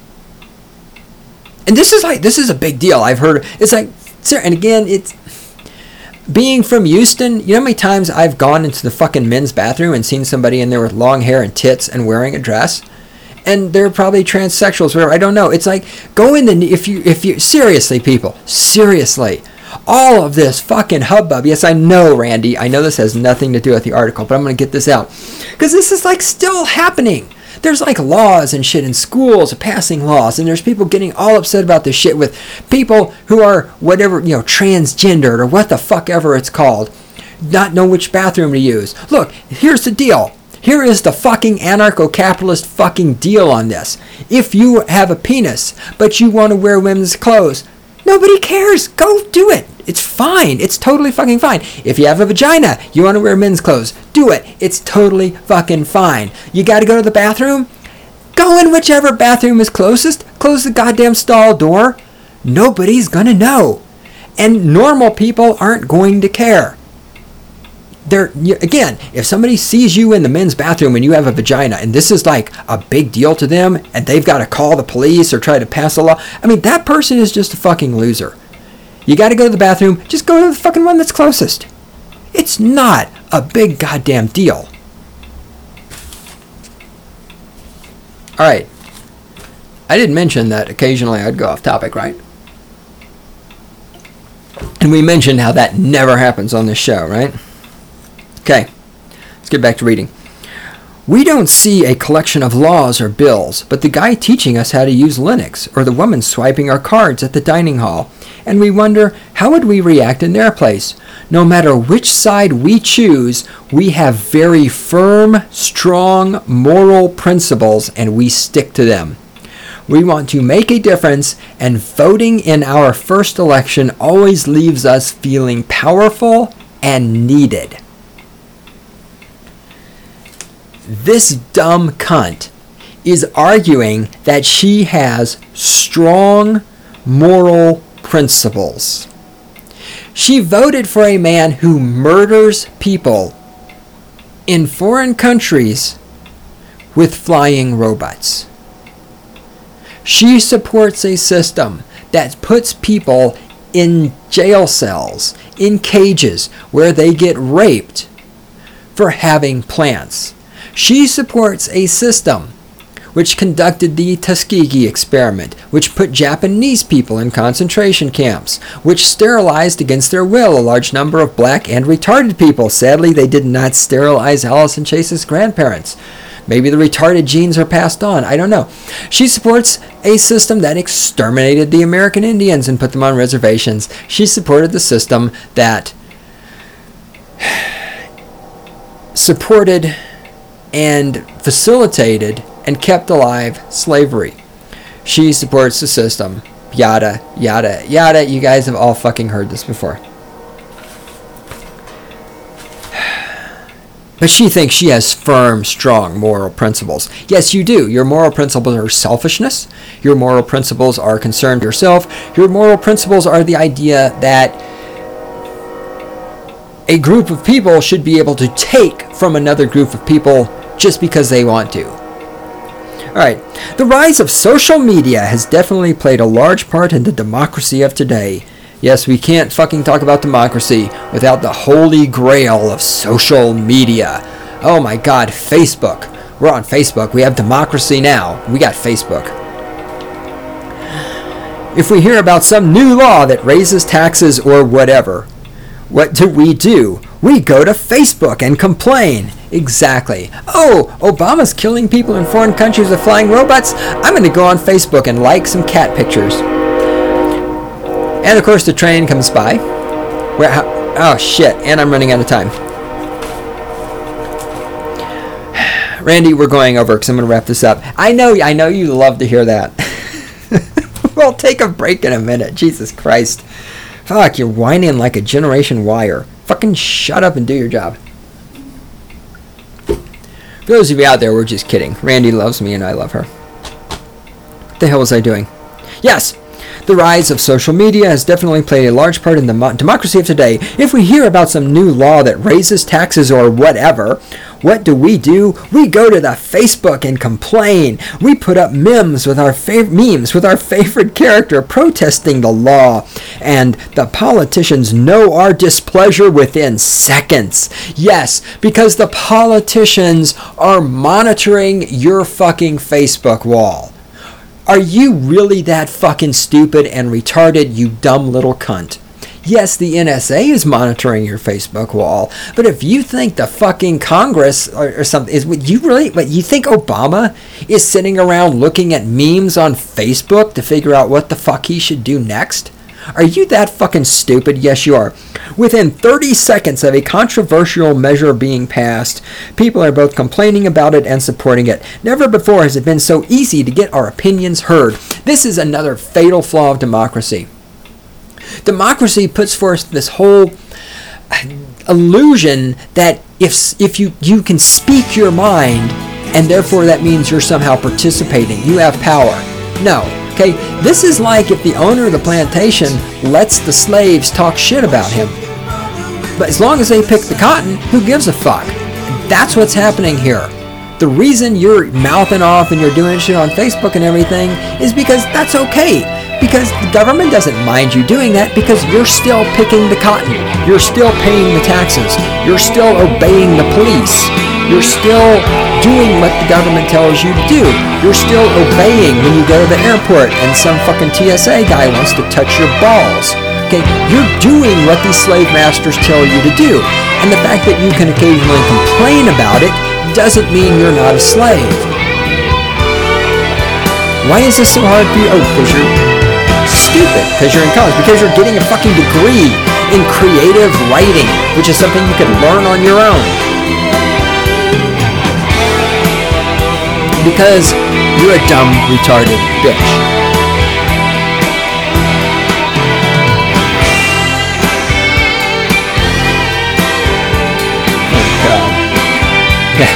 And this is a big deal. I've heard, it's like, and again, it's, being from Houston, you know how many times I've gone into the fucking men's bathroom and seen somebody in there with long hair and tits and wearing a dress? And they're probably transsexuals, whatever, I don't know. It's like, go in the, if you, seriously, people, seriously, all of this fucking hubbub. Yes, I know, Randy, I know this has nothing to do with the article, but I'm going to get this out. Because this is like still happening. There's like laws and shit in schools, passing laws, and there's people getting all upset about this shit with people who are whatever, transgendered or what the fuck ever it's called, not know which bathroom to use. Look, here's the deal. Here is the fucking anarcho-capitalist fucking deal on this. If you have a penis, but you want to wear women's clothes, nobody cares. Go do it. It's fine. It's totally fucking fine. If you have a vagina, you want to wear men's clothes, do it. It's totally fucking fine. You got to go to the bathroom? Go in whichever bathroom is closest. Close the goddamn stall door. Nobody's going to know. And normal people aren't going to care. Again, if somebody sees you in the men's bathroom and you have a vagina and this is like a big deal to them and they've got to call the police or try to pass a law, I mean, that person is just a fucking loser. You got to go to the bathroom, just go to the fucking one that's closest. It's not a big goddamn deal. All right. I did mention that occasionally I'd go off topic, right? And we mentioned how that never happens on this show, right? Okay, let's get back to reading. We don't see a collection of laws or bills, but the guy teaching us how to use Linux, or the woman swiping our cards at the dining hall, and we wonder, how would we react in their place? No matter which side we choose, we have very firm, strong moral principles, and we stick to them. We want to make a difference, and voting in our first election always leaves us feeling powerful and needed. This dumb cunt is arguing that she has strong moral principles. She voted for a man who murders people in foreign countries with flying robots. She supports a system that puts people in jail cells, in cages, where they get raped for having plants. She supports a system which conducted the Tuskegee experiment, which put Japanese people in concentration camps, which sterilized against their will a large number of black and retarded people. Sadly, they did not sterilize Allison Chase's grandparents. Maybe the retarded genes are passed on. I don't know. She supports a system that exterminated the American Indians and put them on reservations. She supported the system that supported and facilitated and kept alive slavery. She supports the system. Yada, yada, yada. You guys have all fucking heard this before. But she thinks she has firm, strong moral principles. Yes, you do. Your moral principles are selfishness. Your moral principles are concern for yourself. Your moral principles are the idea that a group of people should be able to take from another group of people just because they want to. Alright, the rise of social media has definitely played a large part in the democracy of today. Yes, we can't fucking talk about democracy without the holy grail of social media. Oh my god, Facebook. We're on Facebook. We have democracy now. We got Facebook. If we hear about some new law that raises taxes or whatever, what do? We go to Facebook and complain. Exactly. Oh, Obama's killing people in foreign countries with flying robots? I'm going to go on Facebook and like some cat pictures. And of course the train comes by. Oh shit, and I'm running out of time. Randy, we're going over because I'm going to wrap this up. I know you love to hear that. We'll take a break in a minute. Jesus Christ. Fuck, you're whining like a Generation Wire. Fucking shut up and do your job. For those of you out there, we're just kidding. Randy loves me and I love her. What the hell was I doing? Yes! The rise of social media has definitely played a large part in the democracy of today. If we hear about some new law that raises taxes or whatever, what do? We go to the Facebook and complain. We put up memes with our favorite character protesting the law, and the politicians know our displeasure within seconds. Yes, because the politicians are monitoring your fucking Facebook wall. Are you really that fucking stupid and retarded, you dumb little cunt? Yes, the NSA is monitoring your Facebook wall, but if you think the fucking Congress or something is, you think Obama is sitting around looking at memes on Facebook to figure out what the fuck he should do next? Are you that fucking stupid? Yes, you are. Within 30 seconds of a controversial measure being passed, people are both complaining about it and supporting it. Never before has it been so easy to get our opinions heard. This is another fatal flaw of democracy. Democracy puts forth this whole illusion that if you can speak your mind, and therefore that means you're somehow participating, you have power. No. Okay, this is like if the owner of the plantation lets the slaves talk shit about him. But as long as they pick the cotton, who gives a fuck? That's what's happening here. The reason you're mouthing off and you're doing shit on Facebook and everything is because that's okay. Because the government doesn't mind you doing that because you're still picking the cotton. You're still paying the taxes. You're still obeying the police. You're still doing what the government tells you to do. You're still obeying when you go to the airport and some fucking TSA guy wants to touch your balls. Okay, you're doing what these slave masters tell you to do. And the fact that you can occasionally complain about it doesn't mean you're not a slave. Why is this so hard for you? Oh, because you're stupid. Because you're in college. Because you're getting a fucking degree in creative writing, which is something you can learn on your own. Because you're a dumb, retarded bitch. Oh, God. Yeah.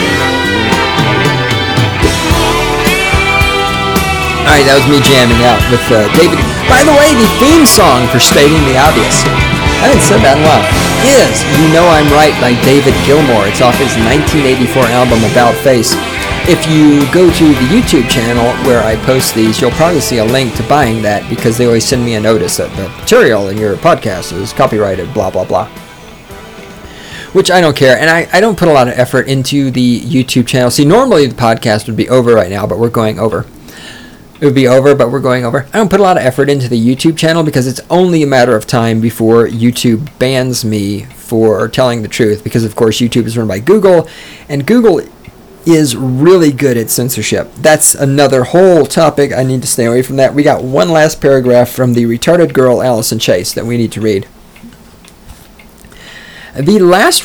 Alright, that was me jamming out with David. By the way, the theme song for Stating the Obvious, I haven't said that in a while, is You Know I'm Right by David Gilmour. It's off his 1984 album About Face. If you go to the YouTube channel where I post these, you'll probably see a link to buying that because they always send me a notice that the material in your podcast is copyrighted, blah, blah, blah. Which I don't care, and I don't put a lot of effort into the YouTube channel. See, normally the podcast would be over right now, but we're going over. It would be over, but we're going over. I don't put a lot of effort into the YouTube channel because it's only a matter of time before YouTube bans me for telling the truth. Because, of course, YouTube is run by Google, and Google is really good at censorship. That's another whole topic. I need to stay away from that. We got one last paragraph from the retarded girl Allison Chase that we need to read. The last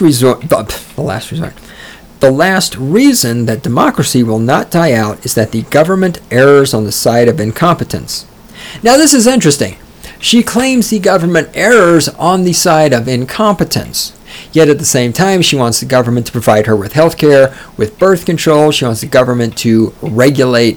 reason that democracy will not die out is that the government errs on the side of incompetence. Now this is interesting. She claims the government errs on the side of incompetence. Yet at the same time, she wants the government to provide her with health care, with birth control. She wants the government to regulate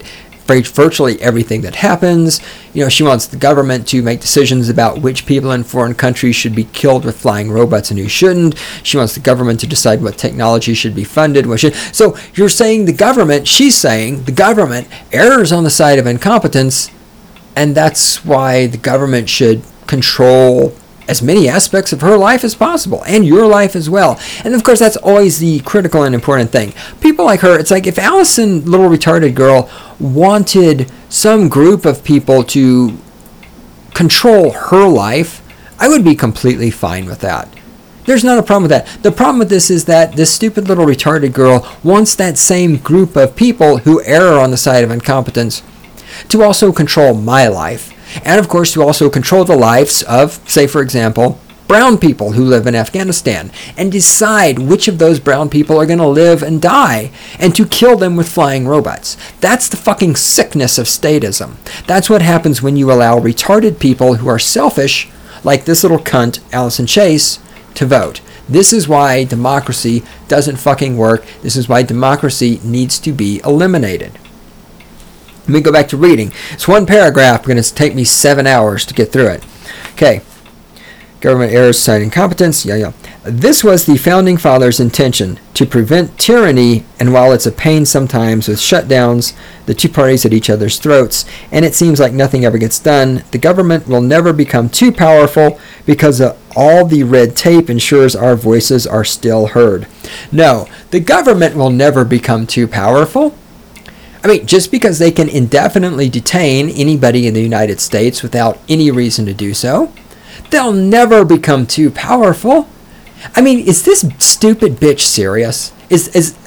virtually everything that happens. She wants the government to make decisions about which people in foreign countries should be killed with flying robots and who shouldn't. She wants the government to decide what technology should be funded. So you're saying she's saying the government errs on the side of incompetence, and that's why the government should control as many aspects of her life as possible, and your life as well. And of course, that's always the critical and important thing. People like her, it's like if Allison, little retarded girl, wanted some group of people to control her life, I would be completely fine with that. There's not a problem with that. The problem with this is that this stupid little retarded girl wants that same group of people who err on the side of incompetence to also control my life. And of course, to also control the lives of, say for example, brown people who live in Afghanistan, and decide which of those brown people are going to live and die, and to kill them with flying robots. That's the fucking sickness of statism. That's what happens when you allow retarded people who are selfish, like this little cunt, Allison Chase, to vote. This is why democracy doesn't fucking work. This is why democracy needs to be eliminated. Let me go back to reading. It's one paragraph. Going to take me 7 hours to get through it. Okay. Government errors, side incompetence. This was the Founding Fathers' intention, to prevent tyranny, and while it's a pain sometimes with shutdowns, the two parties at each other's throats, and it seems like nothing ever gets done, the government will never become too powerful because all the red tape ensures our voices are still heard. No, the government will never become too powerful. Just because they can indefinitely detain anybody in the United States without any reason to do so, they'll never become too powerful. Is this stupid bitch serious? Is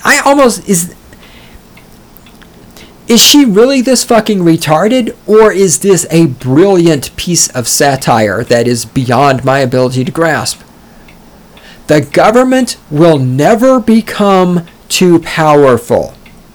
she really this fucking retarded, or is this a brilliant piece of satire that is beyond my ability to grasp? The government will never become too powerful.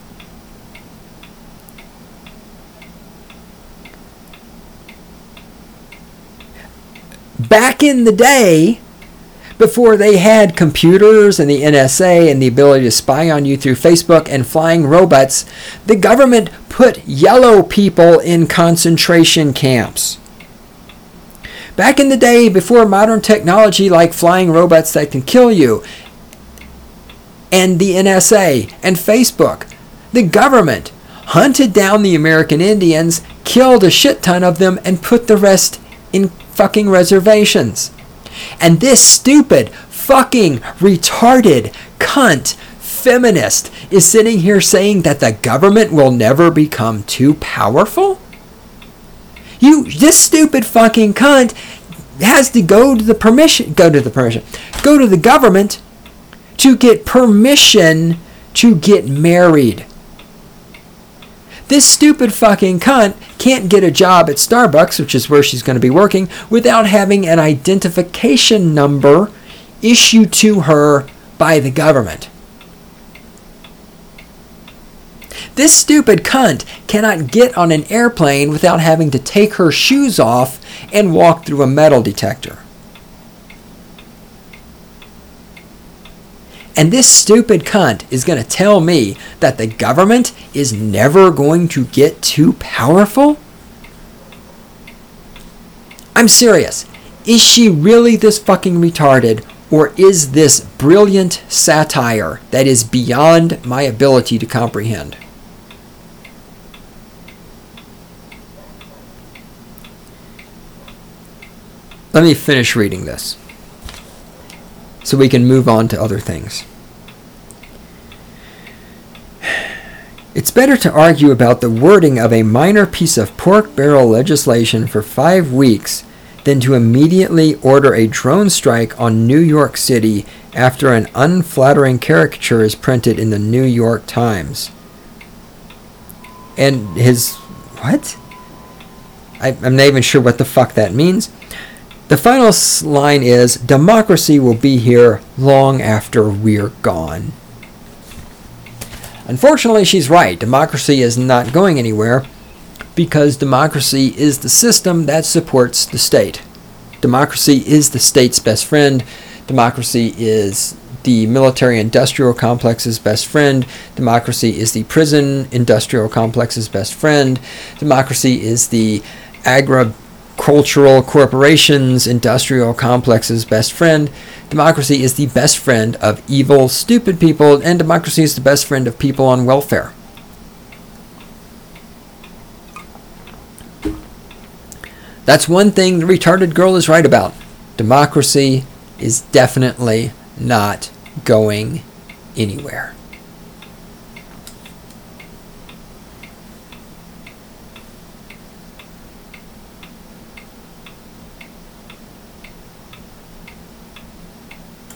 Back in the day, before they had computers and the NSA and the ability to spy on you through Facebook and flying robots, the government put yellow people in concentration camps. Back in the day, before modern technology like flying robots that can kill you, and the NSA and Facebook, the government hunted down the American Indians, killed a shit ton of them, and put the rest in fucking reservations. And this stupid, fucking, retarded, cunt, feminist is sitting here saying that the government will never become too powerful? This stupid fucking cunt has to go to the government to get permission to get married. This stupid fucking cunt can't get a job at Starbucks, which is where she's going to be working, without having an identification number issued to her by the government. This stupid cunt cannot get on an airplane without having to take her shoes off and walk through a metal detector. And this stupid cunt is going to tell me that the government is never going to get too powerful? I'm serious. Is she really this fucking retarded, or is this brilliant satire that is beyond my ability to comprehend? Let me finish reading this, so we can move on to other things. It's better to argue about the wording of a minor piece of pork barrel legislation for 5 weeks than to immediately order a drone strike on New York City after an unflattering caricature is printed in the New York Times. And his... what? I'm not even sure what the fuck that means. The final line is, democracy will be here long after we're gone. Unfortunately, she's right. Democracy is not going anywhere because democracy is the system that supports the state. Democracy is the state's best friend. Democracy is the military-industrial complex's best friend. Democracy is the prison-industrial complex's best friend. Democracy is the agricultural corporation's industrial complex's best friend. Democracy is the best friend of evil, stupid people, and democracy is the best friend of people on welfare. That's one thing the retarded girl is right about. Democracy is definitely not going anywhere.